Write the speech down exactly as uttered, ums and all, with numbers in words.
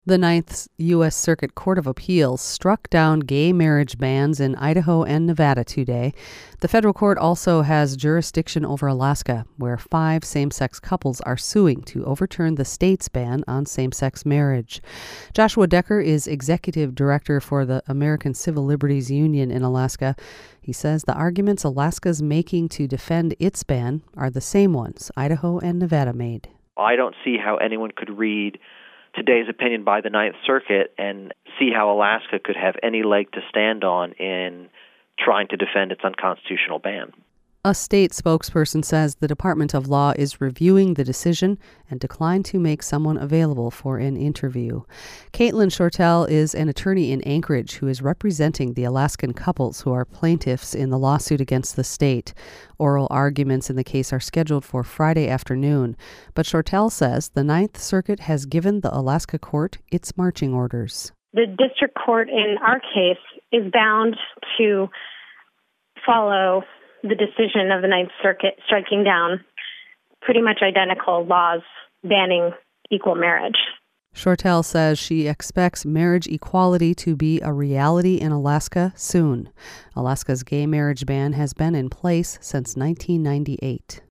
The Ninth U S Circuit Court of Appeals struck down gay marriage bans in Idaho and Nevada today. The federal court also has jurisdiction over Alaska, where five same-sex couples are suing to overturn the state's ban on same-sex marriage. Joshua Decker is executive director for the American Civil Liberties Union in Alaska. He says the arguments Alaska's making to defend its ban are the same ones Idaho and Nevada made. I don't see how anyone could read today's opinion by the Ninth Circuit and see how Alaska could have any leg to stand on in trying to defend its unconstitutional ban. A state spokesperson says the Department of Law is reviewing the decision and declined to make someone available for an interview. Caitlin Shortell is an attorney in Anchorage who is representing the Alaskan couples who are plaintiffs in the lawsuit against the state. Oral arguments in the case are scheduled for Friday afternoon, but Shortell says the Ninth Circuit has given the Alaska court its marching orders. The district court in our case is bound to follow the decision of the Ninth Circuit striking down pretty much identical laws banning equal marriage. Shortell says she expects marriage equality to be a reality in Alaska soon. Alaska's gay marriage ban has been in place since nineteen ninety-eight.